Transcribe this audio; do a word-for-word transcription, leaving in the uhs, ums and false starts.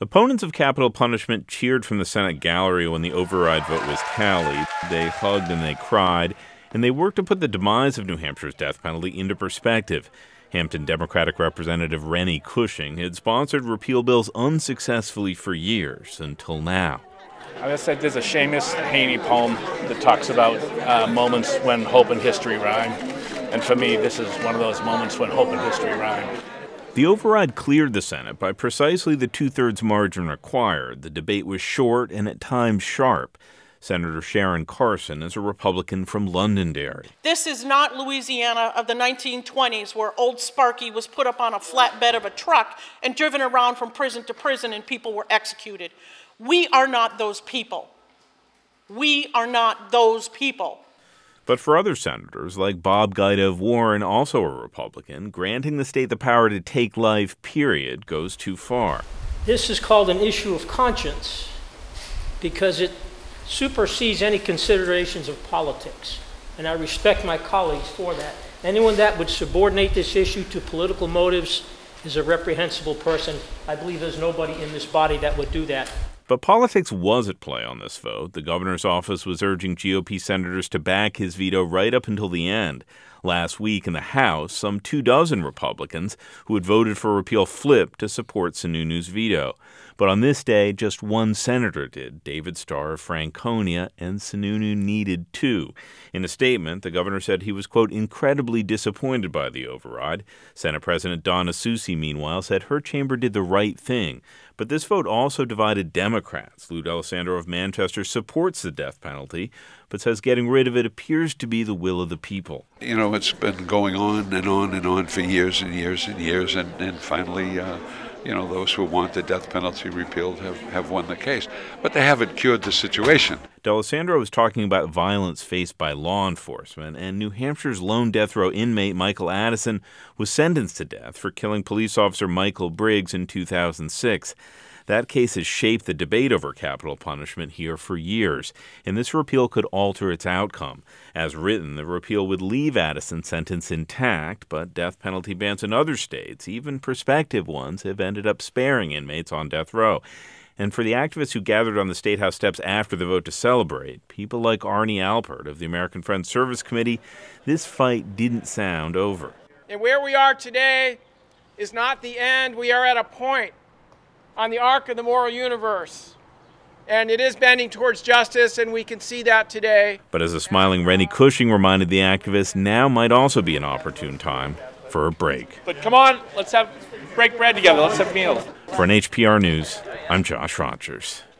Opponents of capital punishment cheered from the Senate gallery when the override vote was tallied. They hugged and they cried, and they worked to put the demise of New Hampshire's death penalty into perspective. Hampton Democratic Representative Rennie Cushing had sponsored repeal bills unsuccessfully for years, until now. I said there's a Seamus Heaney poem that talks about uh, moments when hope and history rhyme. And for me, this is one of those moments when hope and history rhyme. The override cleared the Senate by precisely the two-thirds margin required. The debate was short and at times sharp. Senator Sharon Carson is a Republican from Londonderry. This is not Louisiana of the nineteen twenties, where old Sparky was put up on a flatbed of a truck and driven around from prison to prison and people were executed. We are not those people. We are not those people. But for other senators, like Bob Guida of Warren, also a Republican, granting the state the power to take life, period, goes too far. This is called an issue of conscience because it supersedes any considerations of politics. And I respect my colleagues for that. Anyone that would subordinate this issue to political motives is a reprehensible person. I believe there's nobody in this body that would do that. But politics was at play on this vote. The governor's office was urging G O P senators to back his veto right up until the end. Last week in the House, some two dozen Republicans who had voted for repeal flipped to support Sununu's veto. But on this day, just one senator did, David Starr of Franconia, and Sununu needed two. In a statement, the governor said he was, quote, incredibly disappointed by the override. Senate President Donna Soucy, meanwhile, said her chamber did the right thing. But this vote also divided Democrats. Lou D'Alessandro of Manchester supports the death penalty, but says getting rid of it appears to be the will of the people. You know, it's been going on and on and on for years and years and years, and, and finally, uh, you know, those who want the death penalty repealed have, have won the case. But they haven't cured the situation. D'Alessandro was talking about violence faced by law enforcement, and New Hampshire's lone death row inmate Michael Addison was sentenced to death for killing police officer Michael Briggs in two thousand six. That case has shaped the debate over capital punishment here for years, and this repeal could alter its outcome. As written, the repeal would leave Addison's sentence intact, but death penalty bans in other states, even prospective ones, have ended up sparing inmates on death row. And for the activists who gathered on the State House steps after the vote to celebrate, people like Arnie Alpert of the American Friends Service Committee, this fight didn't sound over. And where we are today is not the end. We are at a point on the arc of the moral universe. And it is bending towards justice, and we can see that today. But as a smiling Rennie Cushing reminded the activists, now might also be an opportune time for a break. But come on, let's have break bread together. Let's have meals. For N H P R News, I'm Josh Rogers.